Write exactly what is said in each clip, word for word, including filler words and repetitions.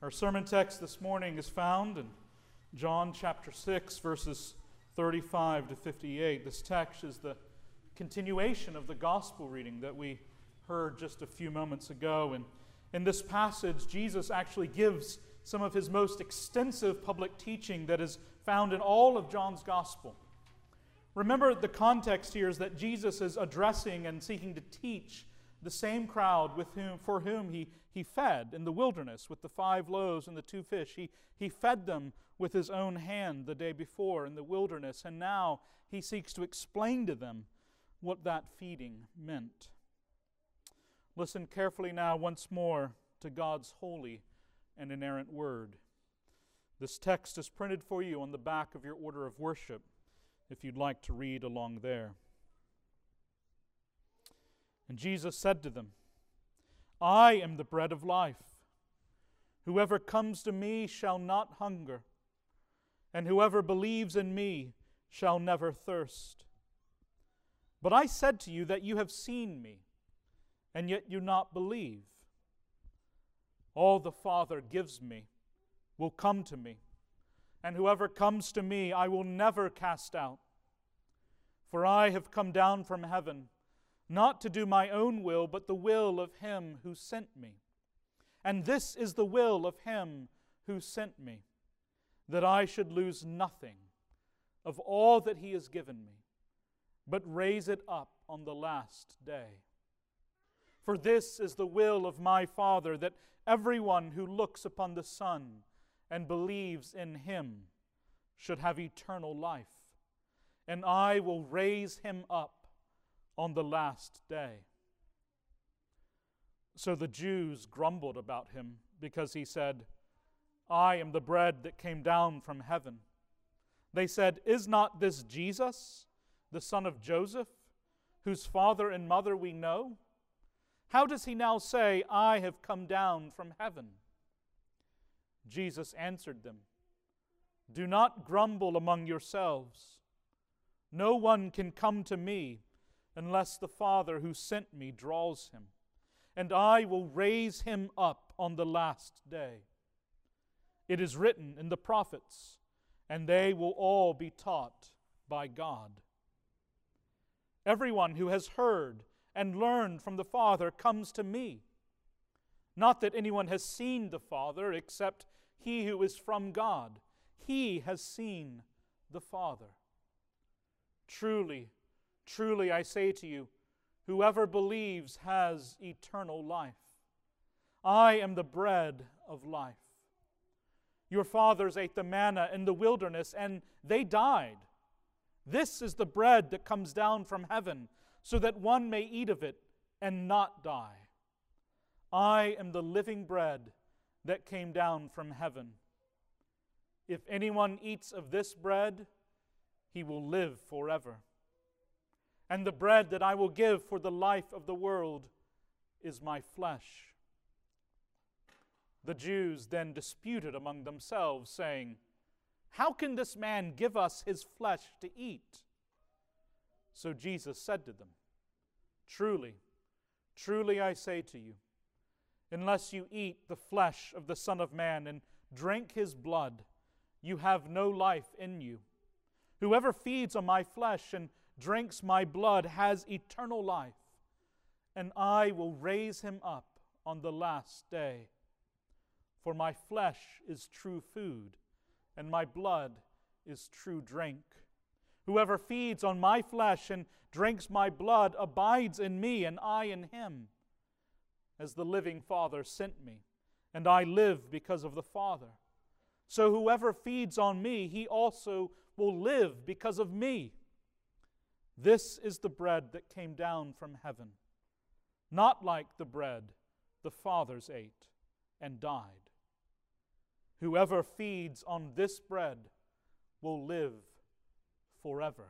Our sermon text this morning is found in John chapter six, verses thirty-five to fifty-eight. This text is the continuation of the gospel reading that we heard just a few moments ago. And in this passage, Jesus actually gives some of his most extensive public teaching that is found in all of John's gospel. Remember, the context here is that Jesus is addressing and seeking to teach the same crowd with whom, for whom he, he fed in the wilderness with the five loaves and the two fish. He, he fed them with his own hand the day before in the wilderness, and now he seeks to explain to them what that feeding meant. Listen carefully now once more to God's holy and inerrant word. This text is printed for you on the back of your order of worship, if you'd like to read along there. And Jesus said to them, I am the bread of life. Whoever comes to me shall not hunger, and whoever believes in me shall never thirst. But I said to you that you have seen me, and yet you not believe. All the Father gives me will come to me, and whoever comes to me I will never cast out. For I have come down from heaven, not to do my own will, but the will of him who sent me. And this is the will of him who sent me, that I should lose nothing of all that he has given me, but raise it up on the last day. For this is the will of my Father, that everyone who looks upon the Son and believes in him should have eternal life, and I will raise him up on the last day. So the Jews grumbled about him because he said, I am the bread that came down from heaven. They said, Is not this Jesus, the son of Joseph, whose father and mother we know? How does he now say, I have come down from heaven? Jesus answered them, Do not grumble among yourselves. No one can come to me unless the Father who sent me draws him, and I will raise him up on the last day. It is written in the prophets, and they will all be taught by God. Everyone who has heard and learned from the Father comes to me. Not that anyone has seen the Father except he who is from God. He has seen the Father. Truly, truly I say to you, whoever believes has eternal life. I am the bread of life. Your fathers ate the manna in the wilderness, and they died. This is the bread that comes down from heaven, so that one may eat of it and not die. I am the living bread that came down from heaven. If anyone eats of this bread, he will live forever. And the bread that I will give for the life of the world is my flesh. The Jews then disputed among themselves, saying, How can this man give us his flesh to eat? So Jesus said to them, Truly, truly I say to you, unless you eat the flesh of the Son of Man and drink his blood, you have no life in you. Whoever feeds on my flesh and drinks my blood has eternal life, and I will raise him up on the last day. For my flesh is true food, and my blood is true drink. Whoever feeds on my flesh and drinks my blood abides in me, and I in him. As the living Father sent me, and I live because of the Father. So whoever feeds on me, he also will live because of me. This is the bread that came down from heaven, not like the bread the fathers ate and died. Whoever feeds on this bread will live forever.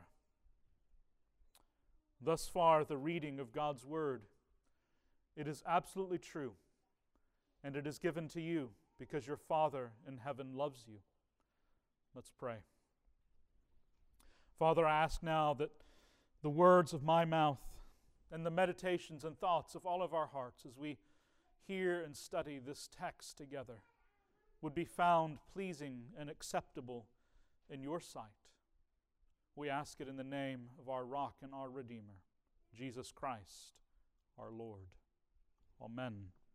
Thus far, the reading of God's Word. It is absolutely true, and it is given to you because your Father in heaven loves you. Let's pray. Father, I ask now that the words of my mouth and the meditations and thoughts of all of our hearts as we hear and study this text together would be found pleasing and acceptable in your sight. We ask it in the name of our rock and our Redeemer, Jesus Christ, our Lord. Amen.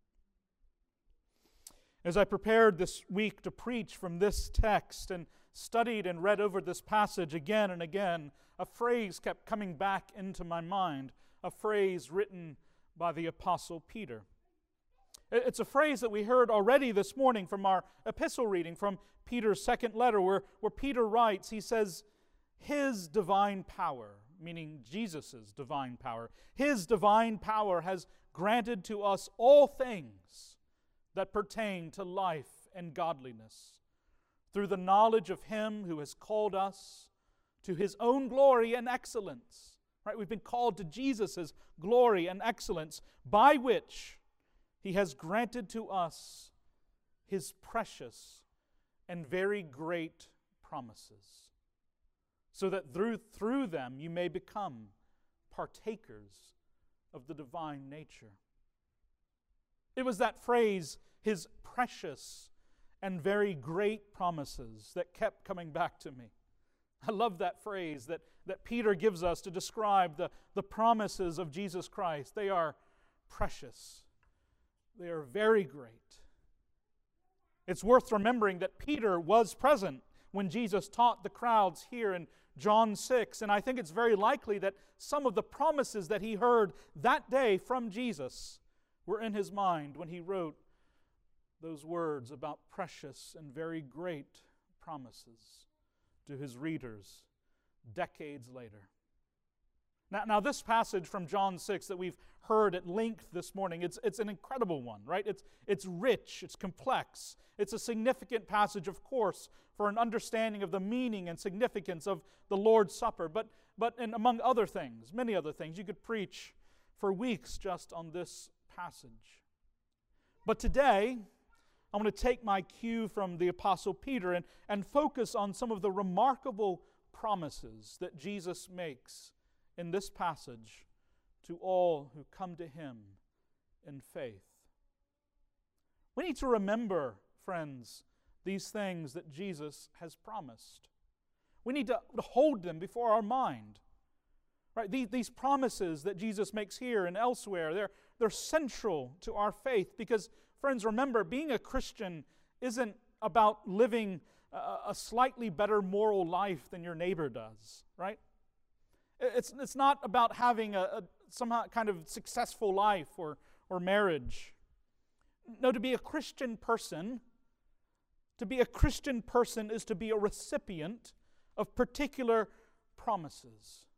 As I prepared this week to preach from this text and studied and read over this passage again and again, a phrase kept coming back into my mind, a phrase written by the Apostle Peter. It's a phrase that we heard already this morning from our epistle reading from Peter's second letter, where, where Peter writes, he says, His divine power, meaning Jesus' divine power, His divine power has granted to us all things that pertain to life and godliness, through the knowledge of Him who has called us to His own glory and excellence. Right? We've been called to Jesus' glory and excellence, by which He has granted to us His precious and very great promises, so that through, through them you may become partakers of the divine nature. It was that phrase, His precious and very great promises, that kept coming back to me. I love that phrase that, that Peter gives us to describe the, the promises of Jesus Christ. They are precious. They are very great. It's worth remembering that Peter was present when Jesus taught the crowds here in John six, and I think it's very likely that some of the promises that he heard that day from Jesus were in his mind when he wrote those words about precious and very great promises to his readers decades later. Now, now this passage from John six that we've heard at length this morning, it's, it's an incredible one, right? It's, it's rich, it's complex. It's a significant passage, of course, for an understanding of the meaning and significance of the Lord's Supper. But, but and among other things, many other things, you could preach for weeks just on this passage. But today, I want to take my cue from the Apostle Peter and, and focus on some of the remarkable promises that Jesus makes in this passage to all who come to Him in faith. We need to remember, friends, these things that Jesus has promised. We need to hold them before our mind. Right? These, these promises that Jesus makes here and elsewhere, they're, they're central to our faith because, friends, remember, being a Christian isn't about living a, a slightly better moral life than your neighbor does, right? It's, it's not about having a, a some kind of successful life or, or marriage. No, to be a Christian person, to be a Christian person is to be a recipient of particular promises.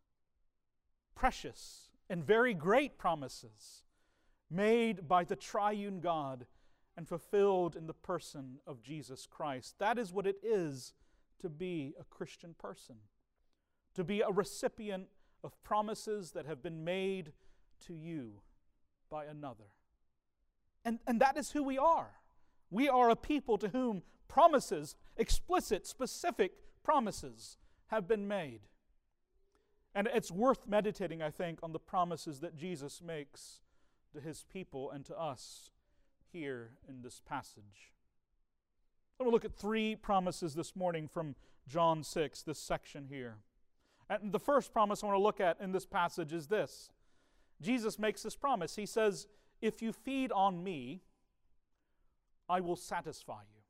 Precious and very great promises made by the triune God and fulfilled in the person of Jesus Christ. That is what it is to be a Christian person. To be a recipient of promises that have been made to you by another. And, and that is who we are. We are a people to whom promises, explicit, specific promises, have been made. And it's worth meditating, I think, on the promises that Jesus makes to His people and to us here in this passage. I'm going to look at three promises this morning from John six, this section here. And the first promise I want to look at in this passage is this. Jesus makes this promise. He says, if you feed on me, I will satisfy you.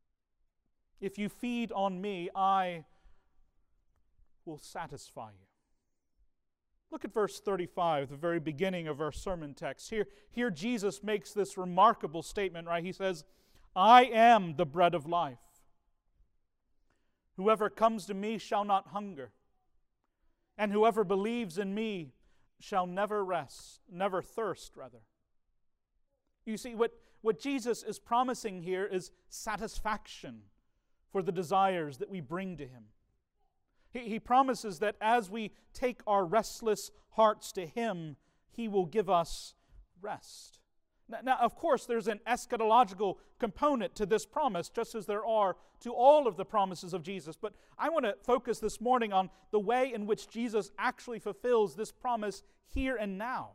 If you feed on me, I will satisfy you. Look at verse thirty-five, the very beginning of our sermon text. Here, here Jesus makes this remarkable statement, right? He says, I am the bread of life. Whoever comes to me shall not hunger, and whoever believes in me shall never rest, never thirst, rather. You see, what, what Jesus is promising here is satisfaction for the desires that we bring to Him. He, he promises that as we take our restless hearts to Him, He will give us rest. Now, now, of course, there's an eschatological component to this promise, just as there are to all of the promises of Jesus. But I want to focus this morning on the way in which Jesus actually fulfills this promise here and now.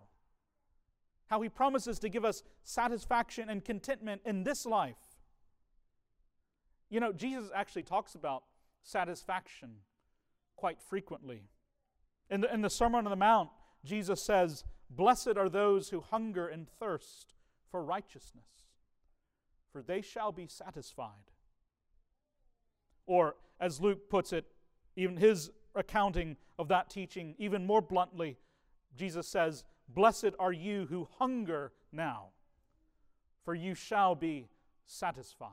How He promises to give us satisfaction and contentment in this life. You know, Jesus actually talks about satisfaction quite frequently. In the, in the Sermon on the Mount, Jesus says, "Blessed are those who hunger and thirst for righteousness, for they shall be satisfied." Or, as Luke puts it, even his accounting of that teaching, even more bluntly, Jesus says, "Blessed are you who hunger now, for you shall be satisfied."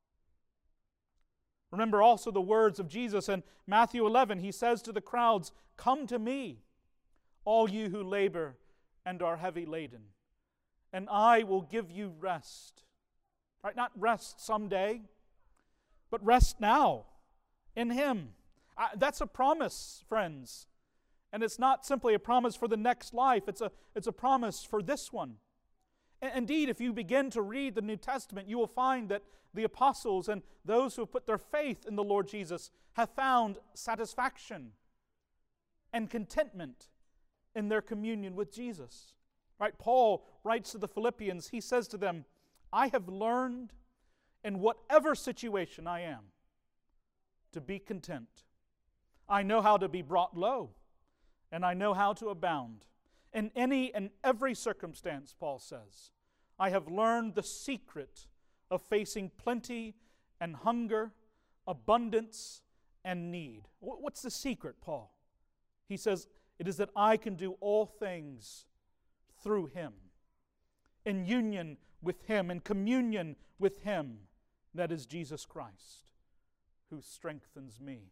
Remember also the words of Jesus in Matthew eleven. He says to the crowds, "Come to me, all you who labor and are heavy laden, and I will give you rest." Right? Not rest someday, but rest now in Him. Uh, that's a promise, friends. And it's not simply a promise for the next life. It's a, it's a promise for this one. And indeed, if you begin to read the New Testament, you will find that the apostles and those who have put their faith in the Lord Jesus have found satisfaction and contentment in their communion with Jesus. Right? Paul writes to the Philippians, he says to them, "I have learned in whatever situation I am to be content. I know how to be brought low, and I know how to abound. In any and every circumstance," Paul says, "I have learned the secret of facing plenty and hunger, abundance and need." What's the secret, Paul? He says, "It is that I can do all things through Him, in union with Him, in communion with Him, that is Jesus Christ, who strengthens me."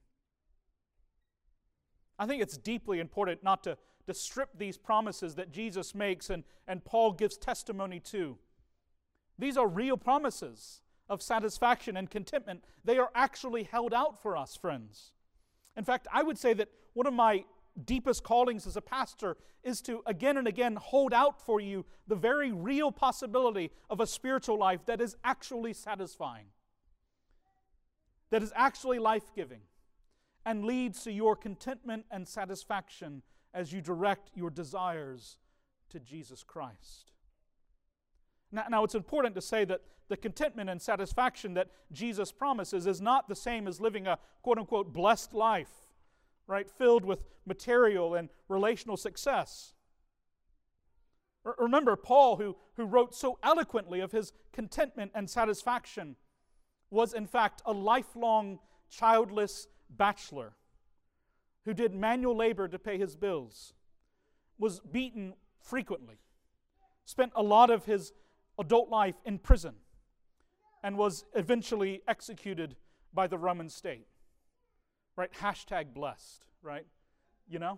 I think it's deeply important not to, to strip these promises that Jesus makes and, and Paul gives testimony to. These are real promises of satisfaction and contentment. They are actually held out for us, friends. In fact, I would say that one of my deepest callings as a pastor is to again and again hold out for you the very real possibility of a spiritual life that is actually satisfying, that is actually life-giving, and leads to your contentment and satisfaction as you direct your desires to Jesus Christ. Now, now, it's important to say that the contentment and satisfaction that Jesus promises is not the same as living a quote-unquote blessed life, right, filled with material and relational success. R- remember, Paul, who, who wrote so eloquently of his contentment and satisfaction, was in fact a lifelong childless bachelor who did manual labor to pay his bills, was beaten frequently, spent a lot of his adult life in prison, and was eventually executed by the Roman state. Right? Hashtag blessed, right? You know?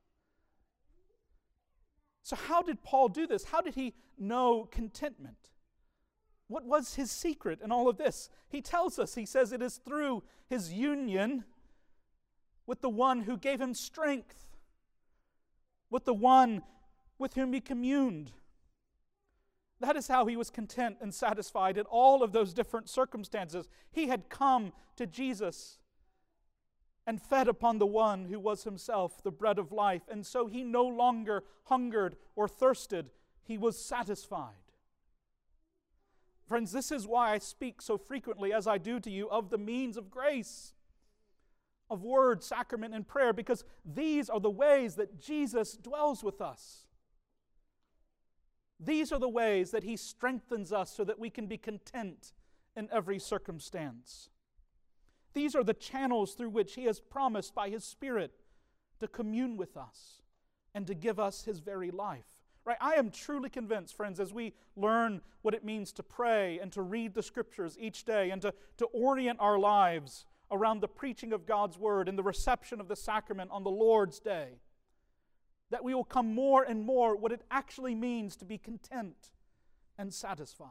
So how did Paul do this? How did he know contentment? What was his secret in all of this? He tells us, he says it is through his union with the one who gave him strength, with the one with whom he communed. That is how he was content and satisfied in all of those different circumstances. He had come to Jesus and fed upon the one who was himself the bread of life, and so he no longer hungered or thirsted. He was satisfied. Friends, this is why I speak so frequently as I do to you of the means of grace, of word, sacrament, and prayer, because these are the ways that Jesus dwells with us. These are the ways that He strengthens us so that we can be content in every circumstance. These are the channels through which He has promised by His Spirit to commune with us and to give us His very life. Right? I am truly convinced, friends, as we learn what it means to pray and to read the Scriptures each day and to, to orient our lives around the preaching of God's Word and the reception of the sacrament on the Lord's Day, that we will come more and more what it actually means to be content and satisfied.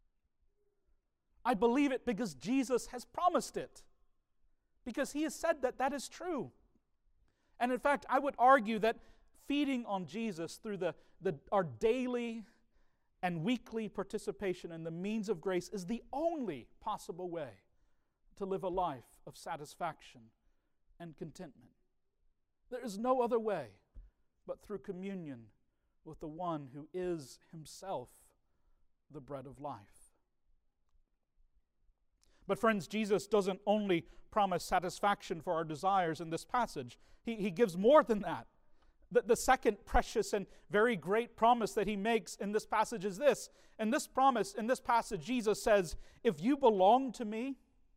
I believe it because Jesus has promised it, because He has said that that is true. And in fact, I would argue that feeding on Jesus through the, the, our daily and weekly participation in the means of grace is the only possible way to live a life of satisfaction and contentment. There is no other way but through communion with the one who is Himself the bread of life. But friends, Jesus doesn't only promise satisfaction for our desires in this passage. He, he gives more than that. The, the second precious and very great promise that he makes in this passage is this. In this promise, in this passage, Jesus says, if you belong to me,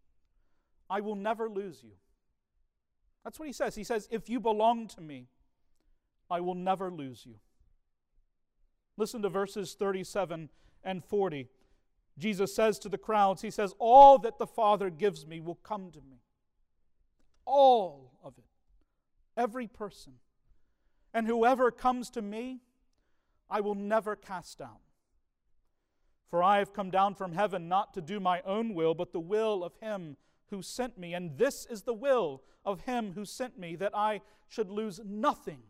I will never lose you. That's what he says. He says, if you belong to me, I will never lose you. Listen to verses thirty-seven and forty. Jesus says to the crowds, he says, all that the Father gives me will come to me. All of it. Every person. And whoever comes to me, I will never cast out. For I have come down from heaven not to do my own will, but the will of him who sent me. And this is the will of him who sent me, that I should lose nothing,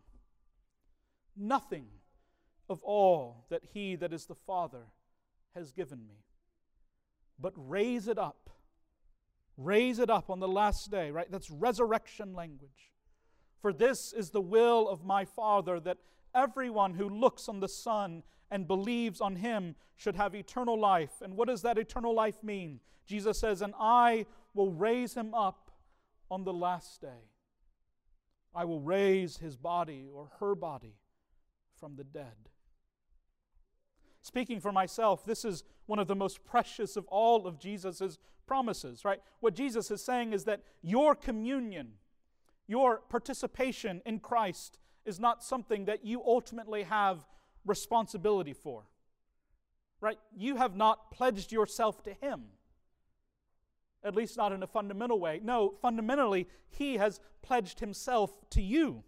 nothing of all that he that is the Father has given me, but raise it up. Raise it up on the last day, right? That's resurrection language. For this is the will of my Father, that everyone who looks on the Son and believes on him should have eternal life. And what does that eternal life mean? Jesus says, and I will raise him up on the last day. I will raise his body or her body from the dead. Speaking for myself, this is one of the most precious of all of Jesus' promises, right? What Jesus is saying is that your communion, your participation in Christ is not something that you ultimately have responsibility for, right? You have not pledged yourself to him, at least not in a fundamental way. No, fundamentally, he has pledged himself to you,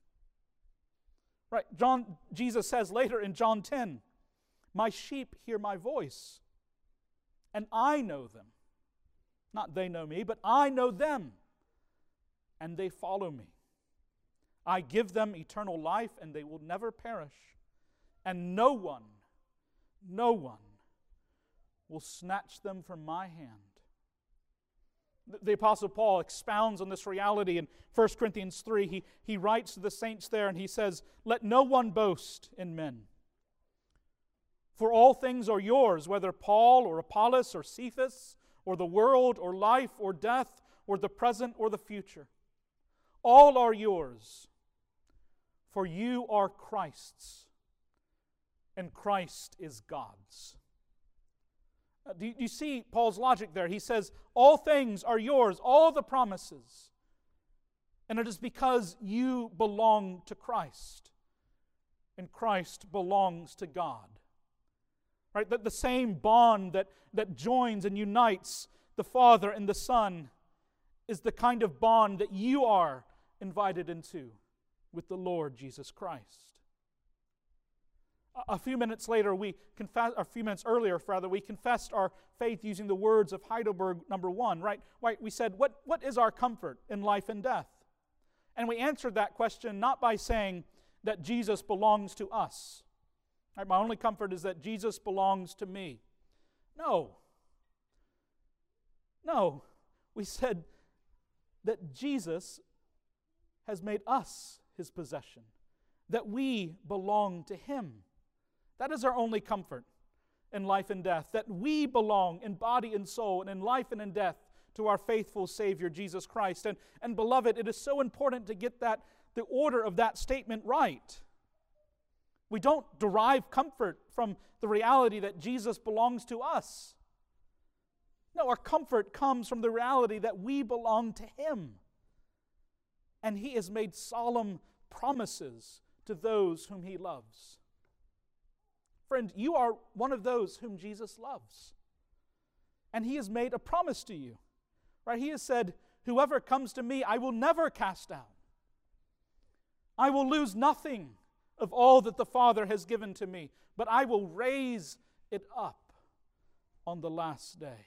right? John, Jesus says later in John ten, my sheep hear my voice, and I know them. Not they know me, but I know them, and they follow me. I give them eternal life, and they will never perish, and no one, no one will snatch them from my hand. The Apostle Paul expounds on this reality in First Corinthians three. He, he writes to the saints there, and he says, let no one boast in men. For all things are yours, whether Paul or Apollos or Cephas, or the world or life or death, or the present or the future. All are yours, for you are Christ's, and Christ is God's. Uh, do, you, do you see Paul's logic there? He says, all things are yours, all the promises. And it is because you belong to Christ, and Christ belongs to God. Right? That the same bond that, that joins and unites the Father and the Son is the kind of bond that you are invited into with the Lord Jesus Christ. A, a few minutes later, we confess, a few minutes earlier, rather, we confessed our faith using the words of Heidelberg number one, right? Right? We said, what, what is our comfort in life and death? And we answered that question not by saying that Jesus belongs to us. Right, my only comfort is that Jesus belongs to me. No. No. We said that Jesus has made us his possession, that we belong to him. That is our only comfort in life and death, that we belong in body and soul and in life and in death to our faithful Savior, Jesus Christ. And, and beloved, it is so important to get that the order of that statement right. We don't derive comfort from the reality that Jesus belongs to us. No, our comfort comes from the reality that we belong to him. And he has made solemn promises to those whom he loves. Friend, you are one of those whom Jesus loves. And he has made a promise to you. Right? He has said, whoever comes to me, I will never cast out. I will lose nothing of all that the Father has given to me, but I will raise it up on the last day.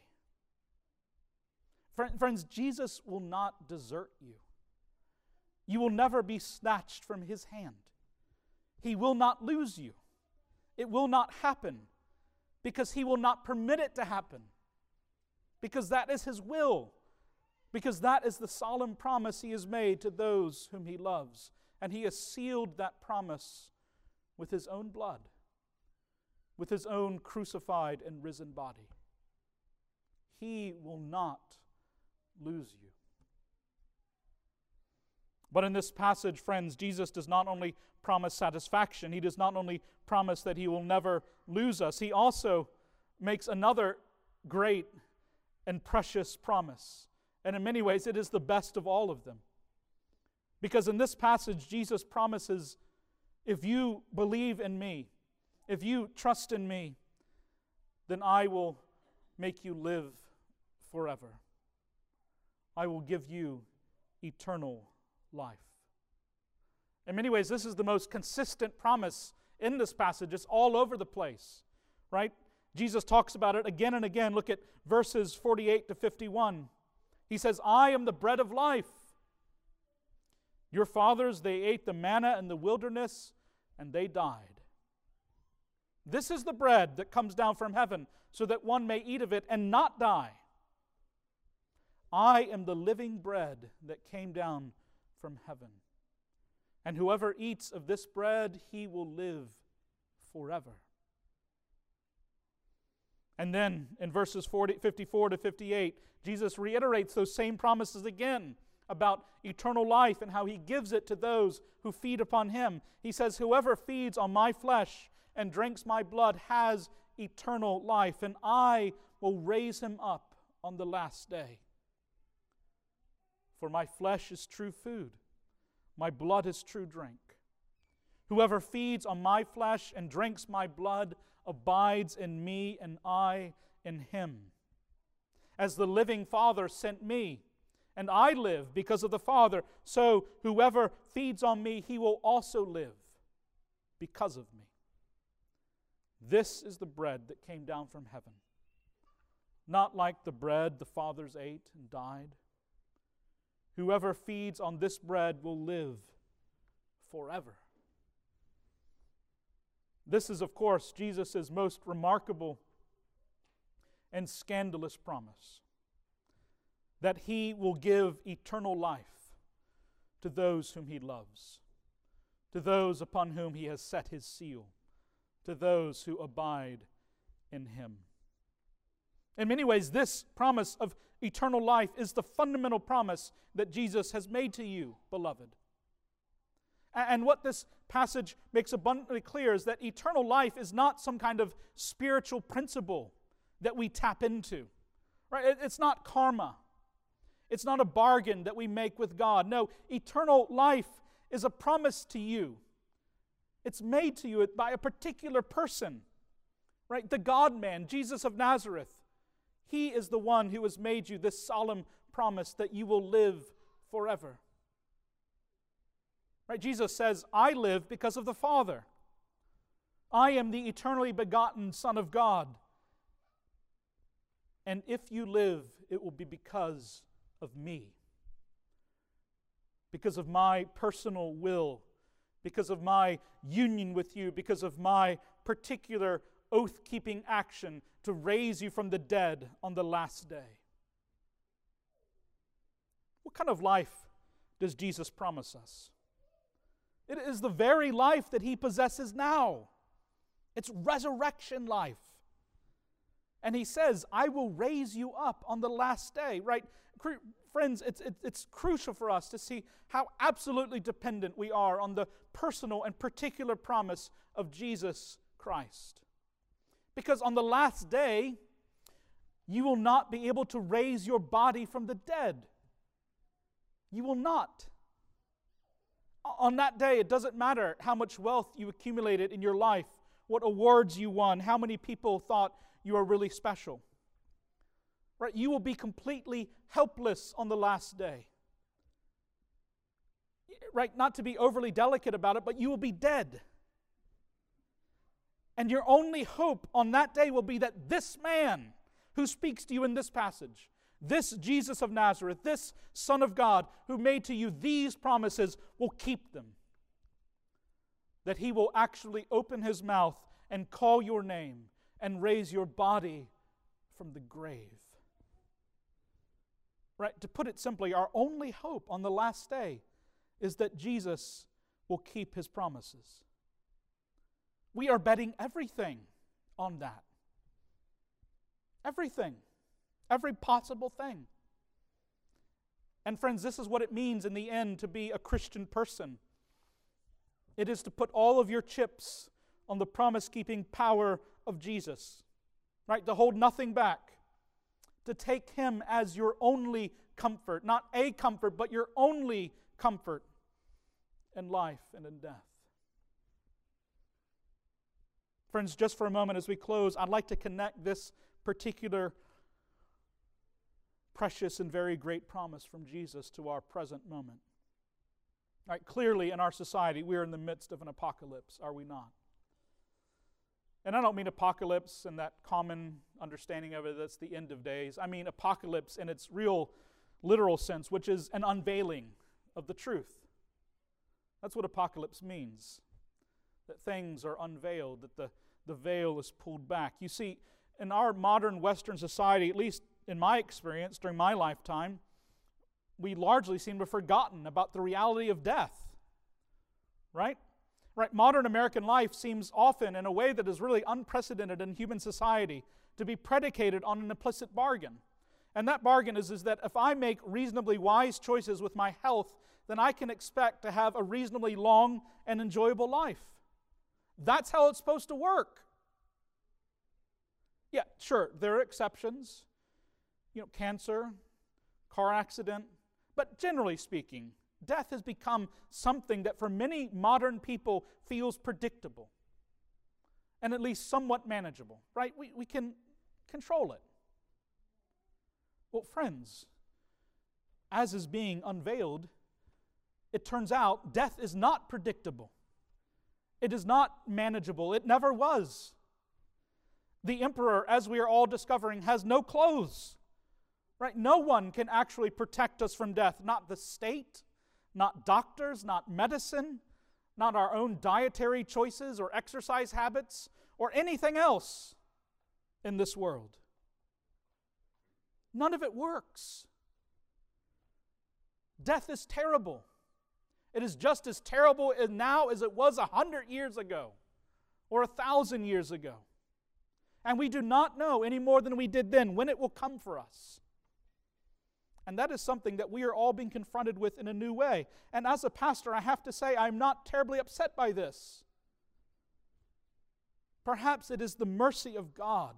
Friends, Jesus will not desert you. You will never be snatched from his hand. He will not lose you. It will not happen because he will not permit it to happen, because that is his will, because that is the solemn promise he has made to those whom he loves. And he has sealed that promise with his own blood, with his own crucified and risen body. He will not lose you. But in this passage, friends, Jesus does not only promise satisfaction, He does not only promise that He will never lose us, He also makes another great and precious promise. And in many ways, it is the best of all of them. Because in this passage, Jesus promises, if you believe in me, if you trust in me, then I will make you live forever. I will give you eternal life. In many ways, this is the most consistent promise in this passage. It's all over the place, right? Jesus talks about it again and again. Look at verses forty-eight to fifty-one. He says, I am the bread of life. Your fathers, they ate the manna in the wilderness, and they died. This is the bread that comes down from heaven, so that one may eat of it and not die. I am the living bread that came down from heaven. And whoever eats of this bread, he will live forever. And then in verses forty, fifty-four to fifty-eight, Jesus reiterates those same promises again about eternal life and how He gives it to those who feed upon Him. He says, whoever feeds on my flesh and drinks my blood has eternal life, and I will raise him up on the last day. For my flesh is true food, my blood is true drink. Whoever feeds on my flesh and drinks my blood abides in me, and I in him. As the living Father sent me, and I live because of the Father, so whoever feeds on me, he will also live because of me. This is the bread that came down from heaven, not like the bread the fathers ate and died. Whoever feeds on this bread will live forever. This is, of course, Jesus' most remarkable and scandalous promise, that He will give eternal life to those whom He loves, to those upon whom He has set His seal, to those who abide in Him. In many ways, this promise of eternal life is the fundamental promise that Jesus has made to you, beloved. And what this passage makes abundantly clear is that eternal life is not some kind of spiritual principle that we tap into. Right? It's not karma. It's not a bargain that we make with God. No, eternal life is a promise to you. It's made to you by a particular person, right? The God-man, Jesus of Nazareth. He is the one who has made you this solemn promise that you will live forever. Right? Jesus says, I live because of the Father. I am the eternally begotten Son of God. And if you live, it will be because of me. Because of my personal will. Because of my union with you. Because of my particular oath-keeping action to raise you from the dead on the last day. What kind of life does Jesus promise us? It is the very life that He possesses now. It's resurrection life. And He says, I will raise you up on the last day. Right? Friends, it's, it's crucial for us to see how absolutely dependent we are on the personal and particular promise of Jesus Christ. Because on the last day, you will not be able to raise your body from the dead. You will not. On that day, it doesn't matter how much wealth you accumulated in your life, what awards you won, how many people thought you are really special. Right? You will be completely helpless on the last day. Right? Not to be overly delicate about it, but you will be dead. And your only hope on that day will be that this man who speaks to you in this passage, this Jesus of Nazareth, this Son of God who made to you these promises, will keep them. That He will actually open His mouth and call your name and raise your body from the grave. Right? To put it simply, our only hope on the last day is that Jesus will keep His promises. We are betting everything on that. Everything. Every possible thing. And friends, this is what it means in the end to be a Christian person. It is to put all of your chips on the promise-keeping power of Jesus. Right? To hold nothing back. To take Him as your only comfort. Not a comfort, but your only comfort in life and in death. Friends, just for a moment as we close, I'd like to connect this particular precious and very great promise from Jesus to our present moment. Right, clearly in our society, we are in the midst of an apocalypse, are we not? And I don't mean apocalypse in that common understanding of it, that's the end of days. I mean apocalypse in its real, literal sense, which is an unveiling of the truth. That's what apocalypse means. That things are unveiled, that the, the veil is pulled back. You see, in our modern Western society, at least in my experience during my lifetime, we largely seem to have forgotten about the reality of death. Right? Right? Modern American life seems often, in a way that is really unprecedented in human society, to be predicated on an implicit bargain. And that bargain is, is that if I make reasonably wise choices with my health, then I can expect to have a reasonably long and enjoyable life. That's how it's supposed to work. Yeah, sure, there are exceptions. You know, cancer, car accident. But generally speaking, death has become something that for many modern people feels predictable and at least somewhat manageable, right? We, we can control it. Well, friends, as is being unveiled, it turns out death is not predictable. It is not manageable. It never was. The emperor, as we are all discovering, has no clothes. Right? No one can actually protect us from death. Not the state, not doctors, not medicine, not our own dietary choices or exercise habits or anything else in this world. None of it works. Death is terrible. It is just as terrible now as it was a hundred years ago or a thousand years ago. And we do not know any more than we did then when it will come for us. And that is something that we are all being confronted with in a new way. And as a pastor, I have to say I'm not terribly upset by this. Perhaps it is the mercy of God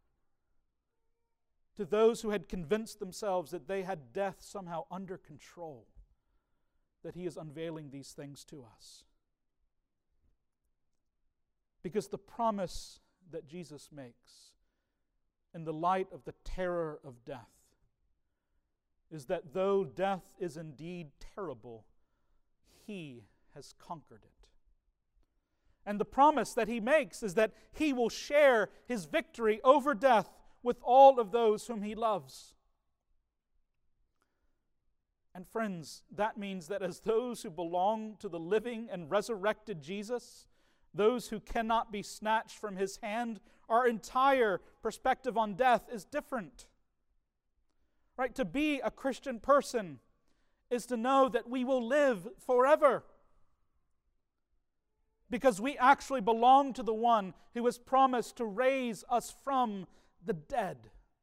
to those who had convinced themselves that they had death somehow under control, that He is unveiling these things to us. Because the promise that Jesus makes in the light of the terror of death is that though death is indeed terrible, He has conquered it. And the promise that He makes is that He will share His victory over death with all of those whom He loves. And friends, that means that as those who belong to the living and resurrected Jesus, those who cannot be snatched from His hand, our entire perspective on death is different. Right? To be a Christian person is to know that we will live forever. Because we actually belong to the one who has promised to raise us from the dead.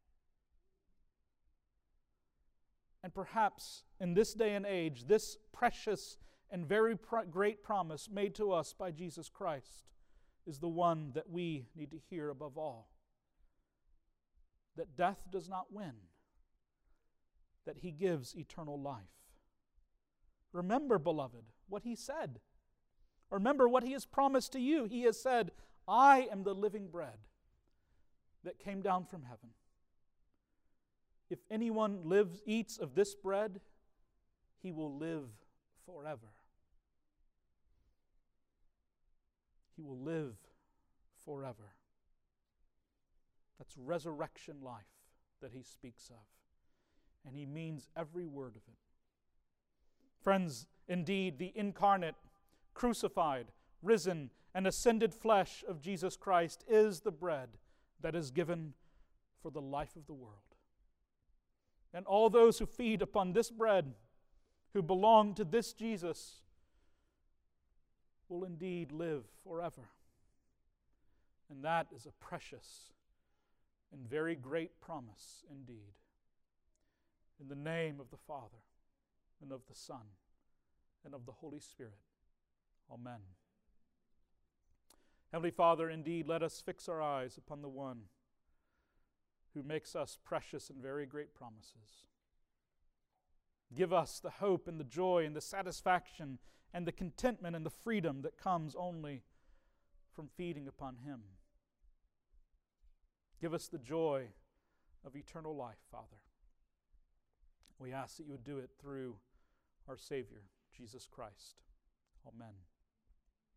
And perhaps in this day and age, this precious and very pr- great promise made to us by Jesus Christ is the one that we need to hear above all. That death does not win. That He gives eternal life. Remember, beloved, what He said. Remember what He has promised to you. He has said, I am the living bread that came down from heaven. If anyone lives, eats of this bread, he will live forever. He will live forever. That's resurrection life that He speaks of. And He means every word of it. Friends, indeed, the incarnate, crucified, risen, and ascended flesh of Jesus Christ is the bread that is given for the life of the world. And all those who feed upon this bread, who belong to this Jesus, will indeed live forever. And that is a precious and very great promise indeed. In the name of the Father, and of the Son, and of the Holy Spirit. Amen. Heavenly Father, indeed, let us fix our eyes upon the one who makes us precious and very great promises. Give us the hope and the joy and the satisfaction and the contentment and the freedom that comes only from feeding upon Him. Give us the joy of eternal life, Father. We ask that you would do it through our Savior, Jesus Christ. Amen.